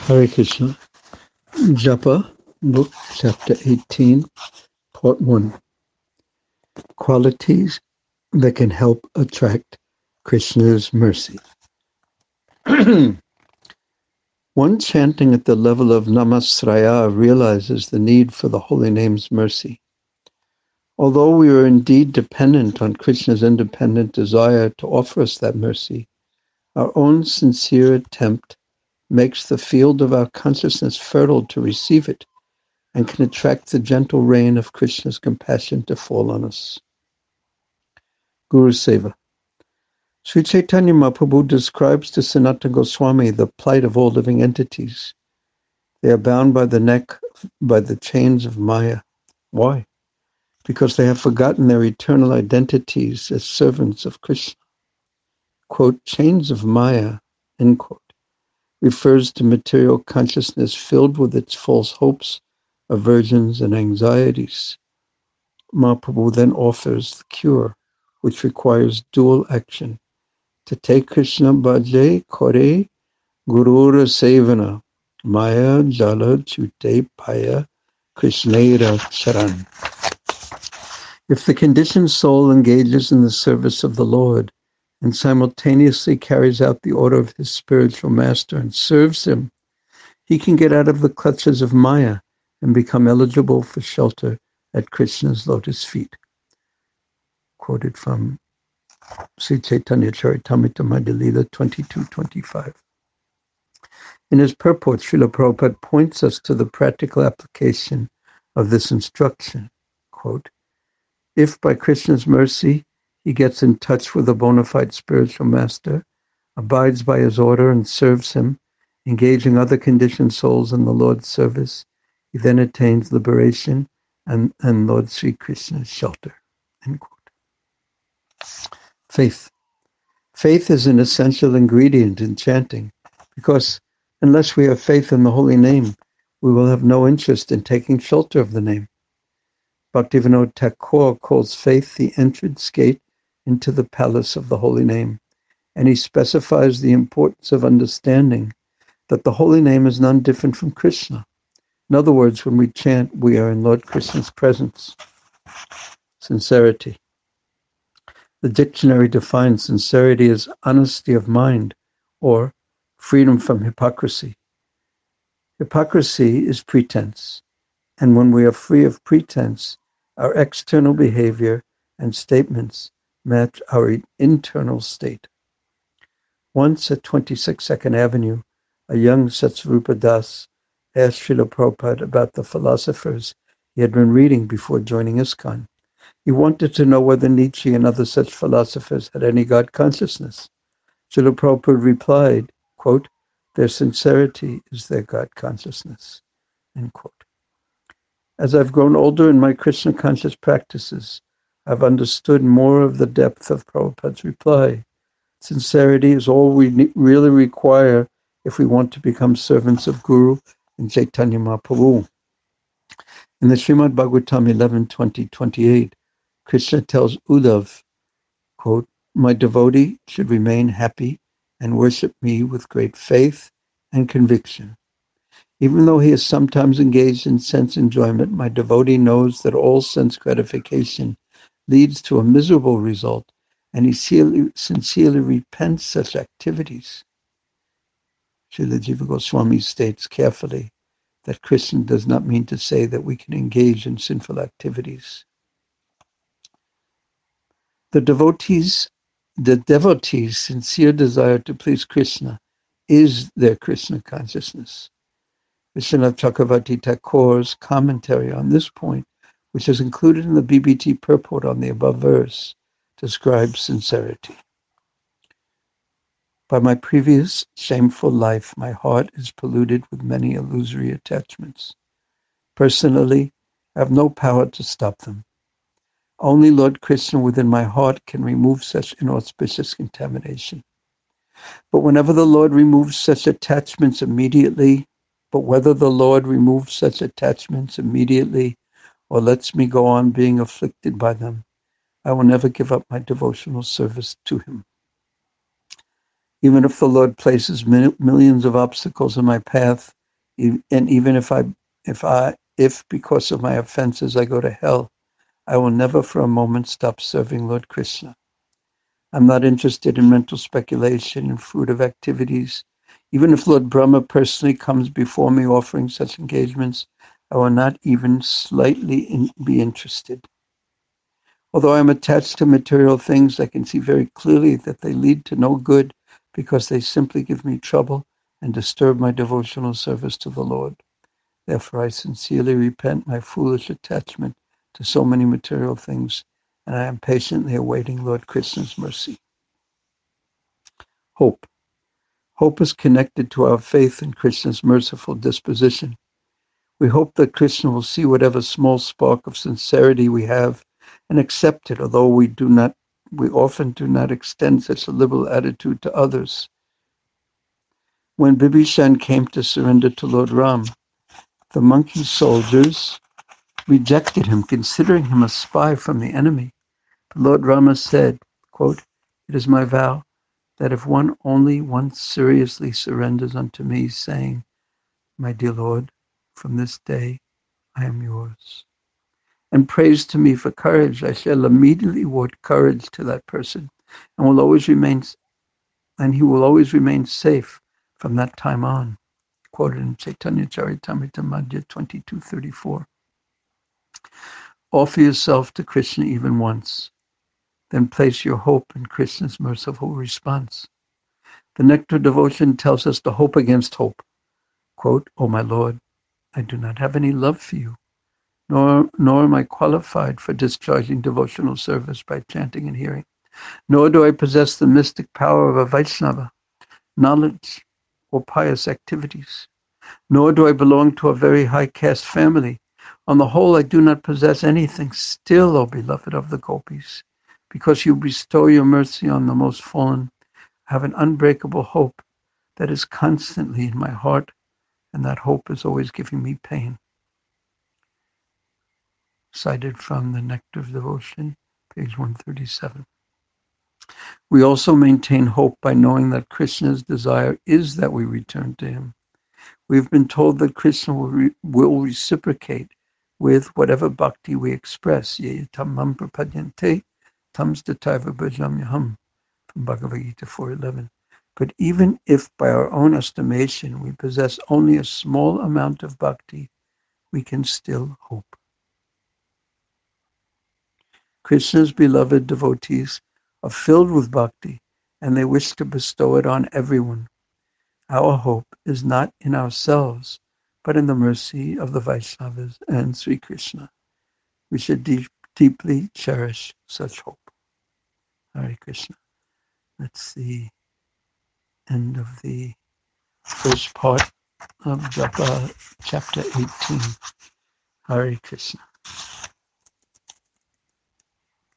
Hare Krishna. Japa, Book, Chapter 18, Part 1. Qualities that can help attract Krishna's mercy. One chanting at the level of Namasraya realizes the need for the Holy Name's mercy. Although we are indeed dependent on Krishna's independent desire to offer us that mercy, our own sincere attempt makes the field of our consciousness fertile to receive it, and can attract the gentle rain of Krishna's compassion to fall on us. Guru Seva. Sri Chaitanya Mahaprabhu describes to Sanatana Goswami the plight of all living entities. They are bound by the neck by the chains of Maya. Why? Because they have forgotten their eternal identities as servants of Krishna. Quote, chains of Maya, end quote, refers to material consciousness filled with its false hopes, aversions, and anxieties. Mahaprabhu then offers the cure, which requires dual action. To take Krishna bhaje kore gurura sevana maya jala chute paya krishnera charan. If the conditioned soul engages in the service of the Lord and simultaneously carries out the order of his spiritual master and serves him, he can get out of the clutches of Maya and become eligible for shelter at Krishna's lotus feet. Quoted from Sri Chaitanya Charitamrita Madhya Lila 22:25. In his purport, Srila Prabhupada points us to the practical application of this instruction. Quote, if by Krishna's mercy he gets in touch with a bona fide spiritual master, abides by his order and serves him, engaging other conditioned souls in the Lord's service, he then attains liberation and Lord Sri Krishna's shelter. End quote. Faith. Faith is an essential ingredient in chanting, because unless we have faith in the holy name, we will have no interest in taking shelter of the name. Bhaktivinoda Thakur calls faith the entrance gate into the palace of the holy name, and he specifies the importance of understanding that the holy name is none different from Krishna. In other words, when we chant, we are in Lord Krishna's presence. Sincerity. The dictionary defines sincerity as honesty of mind or freedom from hypocrisy. Hypocrisy is pretense, and when we are free of pretense, our external behavior and statements match our internal state. Once at 26 Second Avenue, a young Satsvarupa Das asked Srila Prabhupada about the philosophers he had been reading before joining ISKCON. He wanted to know whether Nietzsche and other such philosophers had any God consciousness. Srila Prabhupada replied, quote, their sincerity is their God consciousness, end quote. As I've grown older in my Krishna conscious practices, I've understood more of the depth of Prabhupada's reply. Sincerity is all we really require if we want to become servants of Guru and Chaitanya Mahaprabhu. In the Srimad Bhagavatam 11:20-28, Krishna tells Uddhav, quote, my devotee should remain happy and worship me with great faith and conviction. Even though he is sometimes engaged in sense enjoyment, my devotee knows that all sense gratification leads to a miserable result, and he sincerely repents such activities. Srila Jiva Goswami states carefully that Krishna does not mean to say that we can engage in sinful activities. The devotee's sincere desire to please Krishna is their Krishna consciousness. Vishwanath Chakravarti Thakur's commentary on this point, which is included in the BBT purport on the above verse, describes sincerity. By my previous shameful life, my heart is polluted with many illusory attachments. Personally, I have no power to stop them. Only Lord Krishna within my heart can remove such inauspicious contamination. But whenever the Lord removes such attachments immediately, whether the Lord removes such attachments immediately or lets me go on being afflicted by them, I will never give up my devotional service to him. Even if the Lord places millions of obstacles in my path, and even if because of my offenses I go to hell, I will never for a moment stop serving Lord Krishna. I'm not interested in mental speculation and fruitive activities. Even if Lord Brahma personally comes before me offering such engagements, I will not even slightly be interested. Although I am attached to material things, I can see very clearly that they lead to no good because they simply give me trouble and disturb my devotional service to the Lord. Therefore, I sincerely repent my foolish attachment to so many material things, and I am patiently awaiting Lord Krishna's mercy. Hope. Hope is connected to our faith in Krishna's merciful disposition. We hope that Krishna will see whatever small spark of sincerity we have and accept it, although we often do not extend such a liberal attitude to others. When Bibhishan came to surrender to Lord Ram, the monkey soldiers rejected him, considering him a spy from the enemy. But Lord Rama said, quote, "It is my vow that if one only once seriously surrenders unto me, saying, 'My dear Lord, from this day I am yours,' and prays to me for courage, I shall immediately award courage to that person, and he will always remain safe from that time on." Quoted in Chaitanya Charitamrita Madhya 22:34. Offer yourself to Krishna even once, then place your hope in Krishna's merciful response. The Nectar Devotion tells us to hope against hope. Quote, "O my Lord, I do not have any love for you, nor am I qualified for discharging devotional service by chanting and hearing, nor do I possess the mystic power of a Vaishnava, knowledge, or pious activities, nor do I belong to a very high caste family. On the whole, I do not possess anything. Still, O beloved of the gopis, because you bestow your mercy on the most fallen, I have an unbreakable hope that is constantly in my heart, and that hope is always giving me pain." Cited from the Nectar of Devotion, page 137. We also maintain hope by knowing that Krishna's desire is that we return to him. We've been told that Krishna will reciprocate with whatever bhakti we express. Ye tamam prapadyante tam stataiva bhajamyaham, from Bhagavad Gita 4:11. But even if by our own estimation we possess only a small amount of bhakti, we can still hope. Krishna's beloved devotees are filled with bhakti, and they wish to bestow it on everyone. Our hope is not in ourselves, but in the mercy of the Vaishnavas and Sri Krishna. We should deeply cherish such hope. Hare Krishna. That's the end of the first part of Japa, chapter 18. Hare Krishna.